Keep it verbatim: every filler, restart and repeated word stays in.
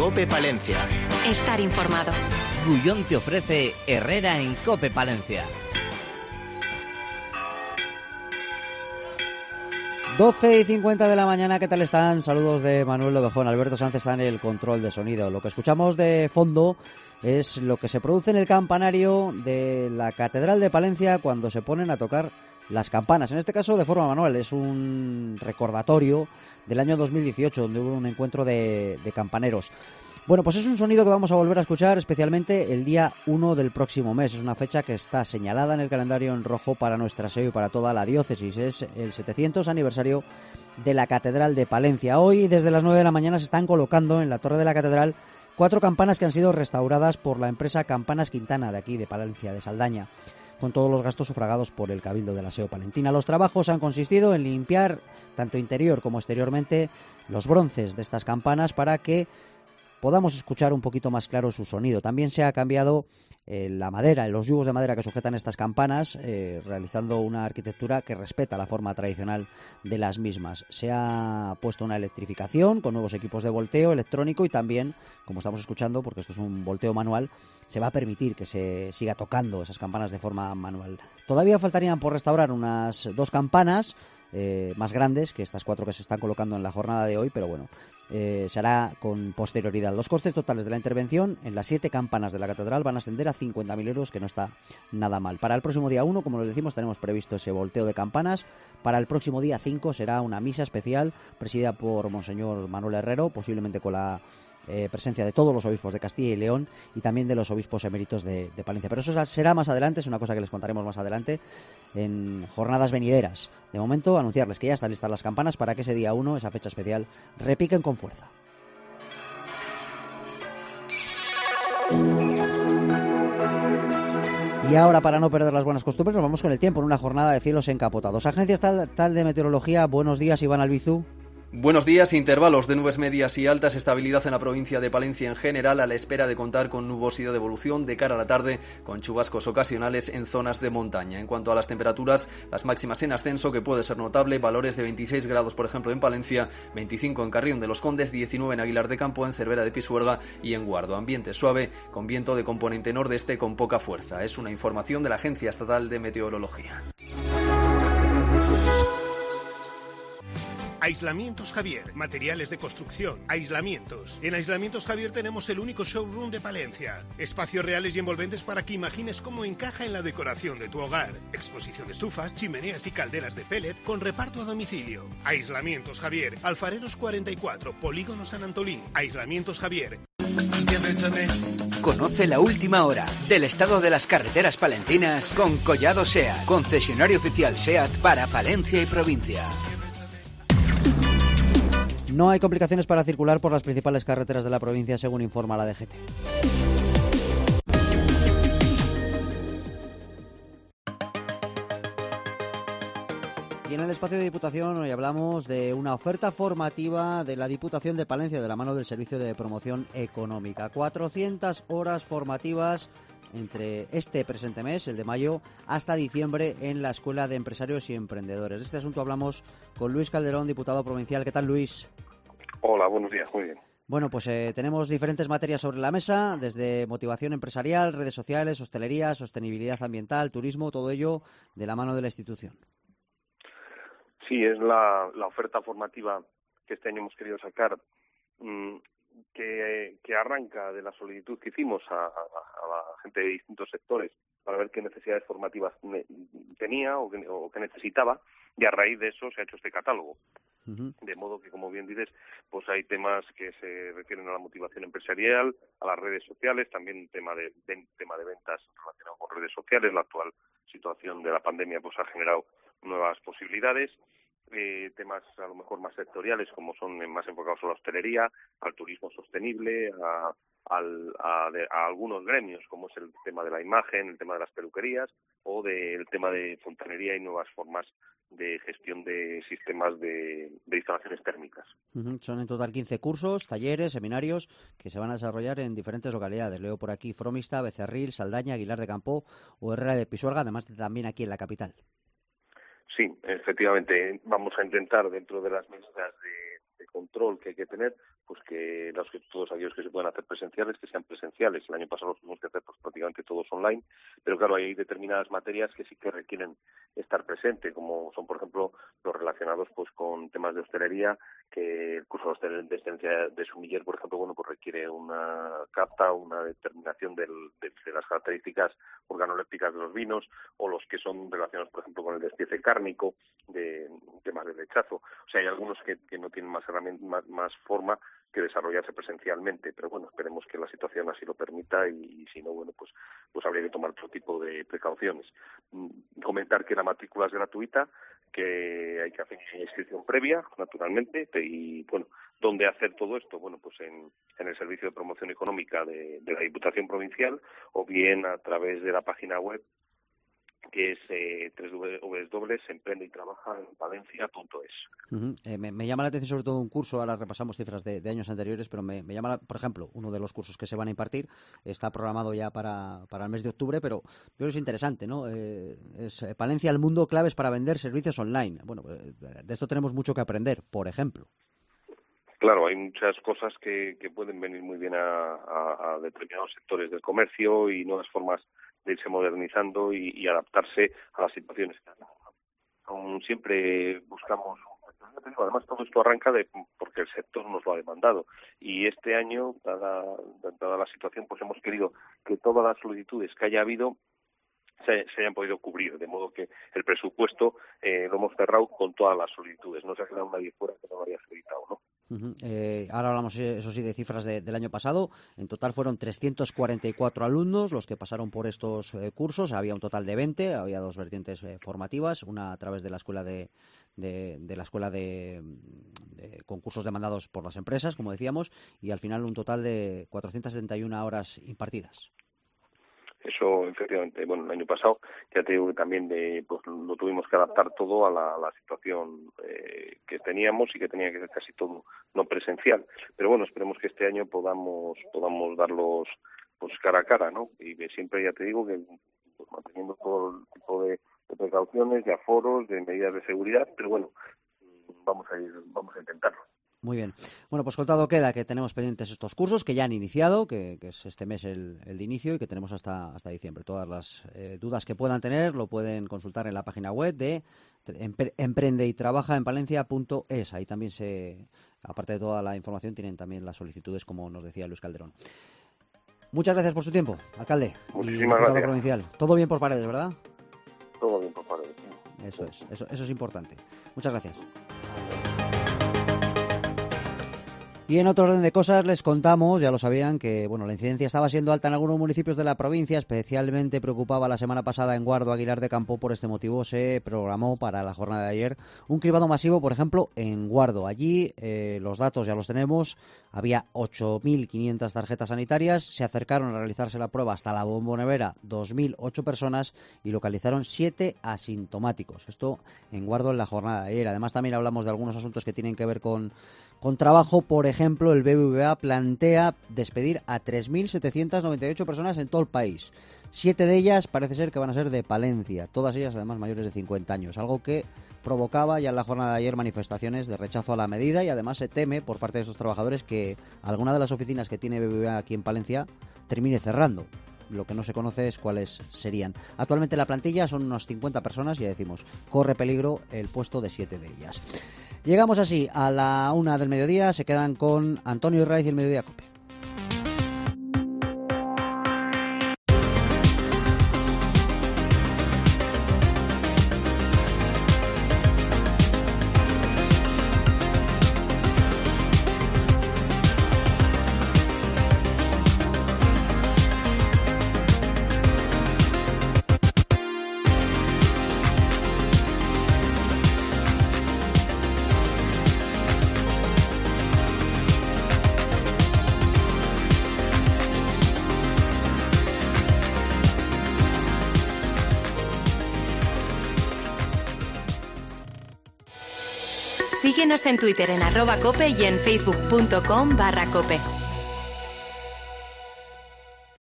COPE Palencia. Estar informado. Gullón te ofrece Herrera en COPE Palencia. doce y cincuenta de la mañana, ¿qué tal están? Saludos de Manuel Lobejón. Alberto Sánchez está en el control de sonido. Lo que escuchamos de fondo es lo que se produce en el campanario de la Catedral de Palencia cuando se ponen a tocar las campanas. En este caso de forma manual. Es un recordatorio del año dos mil dieciocho, donde hubo un encuentro de, de campaneros. Bueno, pues es un sonido que vamos a volver a escuchar especialmente el día uno del próximo mes. Es una fecha que está señalada en el calendario en rojo para nuestra S E O y para toda la diócesis. Es el setecientos aniversario de la Catedral de Palencia. Hoy, desde las nueve de la mañana, se están colocando en la torre de la Catedral cuatro campanas que han sido restauradas por la empresa Campanas Quintana, de aquí, de Palencia, de Saldaña, con todos los gastos sufragados por el Cabildo de la S E O palentina. Los trabajos han consistido en limpiar, tanto interior como exteriormente, los bronces de estas campanas para que podamos escuchar un poquito más claro su sonido. También se ha cambiado eh, la madera, los yugos de madera que sujetan estas campanas, eh, realizando una arquitectura que respeta la forma tradicional de las mismas. Se ha puesto una electrificación con nuevos equipos de volteo electrónico y también, como estamos escuchando, porque esto es un volteo manual, se va a permitir que se siga tocando esas campanas de forma manual. Todavía faltarían por restaurar unas dos campanas Eh, más grandes que estas cuatro que se están colocando en la jornada de hoy, pero bueno, eh, se hará con posterioridad. Los costes totales de la intervención en las siete campanas de la catedral van a ascender a cincuenta mil euros, que no está nada mal. Para el próximo día uno, como les decimos, tenemos previsto ese volteo de campanas. Para el próximo día cinco será una misa especial presidida por Monseñor Manuel Herrero, posiblemente con la Eh, presencia de todos los obispos de Castilla y León y también de los obispos eméritos de, de Palencia. Pero eso será más adelante, es una cosa que les contaremos más adelante en jornadas venideras. De momento, anunciarles que ya están listas las campanas para que ese día uno, esa fecha especial, repiquen con fuerza. Y ahora, para no perder las buenas costumbres, nos vamos con el tiempo en una jornada de cielos encapotados. Agencia Estatal de Meteorología, buenos días, Iván Albizu. Buenos días. Intervalos de nubes medias y altas, estabilidad en la provincia de Palencia en general, a la espera de contar con nubosidad de evolución de cara a la tarde, con chubascos ocasionales en zonas de montaña. En cuanto a las temperaturas, las máximas en ascenso, que puede ser notable, valores de veintiséis grados por ejemplo en Palencia, veinticinco en Carrión de los Condes, diecinueve en Aguilar de Campo, en Cervera de Pisuerga y en Guardo. Ambiente suave, con viento de componente nordeste con poca fuerza. Es una información de la Agencia Estatal de Meteorología. Aislamientos Javier, materiales de construcción, aislamientos. En Aislamientos Javier tenemos el único showroom de Palencia. Espacios reales y envolventes para que imagines cómo encaja en la decoración de tu hogar. Exposición de estufas, chimeneas y calderas de pellet con reparto a domicilio. Aislamientos Javier, Alfareros cuarenta y cuatro, Polígono San Antolín. Aislamientos Javier. Conoce la última hora del estado de las carreteras palentinas con Collado SEAT, concesionario oficial SEAT para Palencia y provincia. No hay complicaciones para circular por las principales carreteras de la provincia, según informa la D G T. Y en el espacio de Diputación hoy hablamos de una oferta formativa de la Diputación de Palencia de la mano del Servicio de Promoción Económica. cuatrocientas horas formativas entre este presente mes, el de mayo, hasta diciembre en la Escuela de Empresarios y Emprendedores. De este asunto hablamos con Luis Calderón, diputado provincial. ¿Qué tal, Luis? Hola, buenos días, muy bien. Bueno, pues eh, tenemos diferentes materias sobre la mesa, desde motivación empresarial, redes sociales, hostelería, sostenibilidad ambiental, turismo, todo ello de la mano de la institución. Sí, es la, la oferta formativa que este año hemos querido sacar, mmm, que, que arranca de la solicitud que hicimos a, a, a la gente de distintos sectores para ver qué necesidades formativas tenía o que, o que necesitaba, y a raíz de eso se ha hecho este catálogo. Uh-huh. De modo que, como bien dices, pues hay temas que se refieren a la motivación empresarial, a las redes sociales, también tema de, de tema de ventas relacionado con redes sociales. La actual situación de la pandemia pues ha generado nuevas posibilidades. Eh, temas a lo mejor más sectoriales, como son más enfocados a la hostelería, al turismo sostenible, a, al, a, de, a algunos gremios, como es el tema de la imagen, el tema de las peluquerías, o del tema de fontanería y nuevas formas de gestión de sistemas de, de instalaciones térmicas. Uh-huh. Son en total quince cursos, talleres, seminarios que se van a desarrollar en diferentes localidades. Leo por aquí Fromista, Becerril, Saldaña, Aguilar de Campo o Herrera de Pisuerga, además de también aquí en la capital. Sí, efectivamente, vamos a intentar, dentro de las medidas de, de control que hay que tener, pues que los que todos aquellos que se puedan hacer presenciales, que sean presenciales. El año pasado los tuvimos que hacer pues, prácticamente todos online, pero claro, hay determinadas materias que sí que requieren estar presente, como son, por ejemplo, los relacionados pues con temas de hostelería, que el curso de excelencia de sumiller, por ejemplo, bueno, pues requiere una capta, una determinación del, de, de las características organolépticas de los vinos, o los que son relacionados, por ejemplo, con el despiece cárnico, de temas de lechazo. O sea, hay algunos que, que no tienen más herramienta, más, más forma que desarrollarse presencialmente, pero bueno, esperemos que la situación así lo permita y, y si no, bueno, pues pues habría que tomar otro tipo de precauciones. Comentar que la matrícula es gratuita, que hay que hacer una inscripción previa, naturalmente, y bueno, ¿dónde hacer todo esto? Bueno, pues en, en el Servicio de Promoción Económica de, de la Diputación Provincial, o bien a través de la página web, que es eh, doble u doble u doble u punto emprende y trabaja en palencia punto es. Uh-huh. eh, me, me llama la atención sobre todo un curso, ahora repasamos cifras de, de años anteriores, pero me, me llama, la, por ejemplo, uno de los cursos que se van a impartir está programado ya para, para el mes de octubre, pero yo creo que es interesante, ¿no? Eh, es eh, Palencia, el mundo, claves para vender servicios online. Bueno, eh, de esto tenemos mucho que aprender, por ejemplo. Claro, hay muchas cosas que, que pueden venir muy bien a, a, a determinados sectores del comercio y nuevas formas de irse modernizando y, y adaptarse a las situaciones. Aún siempre buscamos, además todo esto arranca de porque el sector nos lo ha demandado y este año, dada, dada la situación, pues hemos querido que todas las solicitudes que haya habido se, se hayan podido cubrir, de modo que el presupuesto eh, lo hemos cerrado con todas las solicitudes, no se ha quedado nadie fuera que no lo haya solicitado, ¿no? Uh-huh. Eh, ahora hablamos, eso sí, de cifras de, del año pasado. En total fueron trescientos cuarenta y cuatro alumnos los que pasaron por estos eh, cursos. Había un total de veinte, había dos vertientes eh, formativas, una a través de la escuela de, de, de la escuela de, de concursos demandados por las empresas, como decíamos, y al final un total de cuatrocientas setenta y una horas impartidas. Eso, efectivamente, bueno, el año pasado, ya te digo que también de, pues, lo tuvimos que adaptar todo a la, a la situación eh, que teníamos y que tenía que ser casi todo no presencial. Pero bueno, esperemos que este año podamos podamos darlos pues cara a cara, ¿no? Y que siempre, ya te digo, que pues, manteniendo todo el tipo de, de precauciones, de aforos, de medidas de seguridad, pero bueno, vamos a ir, vamos a intentarlo. Muy bien. Bueno, pues contado queda que tenemos pendientes estos cursos que ya han iniciado, que, que es este mes el, el de inicio y que tenemos hasta hasta diciembre. Todas las eh, dudas que puedan tener lo pueden consultar en la página web de emprende y trabaja en palencia punto es. Ahí también se, aparte de toda la información, tienen también las solicitudes, como nos decía Luis Calderón. Muchas gracias por su tiempo, alcalde. Muchísimas gracias. Provincial. Todo bien por Paredes, ¿verdad? Todo bien por Paredes. Eso es, eso, eso es importante. Muchas gracias. Y en otro orden de cosas les contamos, ya lo sabían, que bueno, la incidencia estaba siendo alta en algunos municipios de la provincia. Especialmente preocupaba la semana pasada en Guardo, Aguilar de Campo. Por este motivo se programó para la jornada de ayer un cribado masivo, por ejemplo, en Guardo. Allí eh, los datos ya los tenemos. Había ocho mil quinientas tarjetas sanitarias. Se acercaron a realizarse la prueba hasta la bombonera dos mil ocho personas y localizaron siete asintomáticos. Esto en Guardo en la jornada de ayer. Además también hablamos de algunos asuntos que tienen que ver con Con trabajo. Por ejemplo, el B B V A plantea despedir a tres mil setecientas noventa y ocho personas en todo el país. Siete de ellas parece ser que van a ser de Palencia, todas ellas además mayores de cincuenta años, algo que provocaba ya en la jornada de ayer manifestaciones de rechazo a la medida, y además se teme por parte de esos trabajadores que alguna de las oficinas que tiene B B V A aquí en Palencia termine cerrando. Lo que no se conoce es cuáles serían. Actualmente la plantilla son unas cincuenta personas y ya decimos, corre peligro el puesto de siete de ellas. Llegamos así a la una del mediodía, se quedan con Antonio Raiz y el Mediodía Cope. Síguenos en Twitter en arroba cope y en facebook punto com barra cope.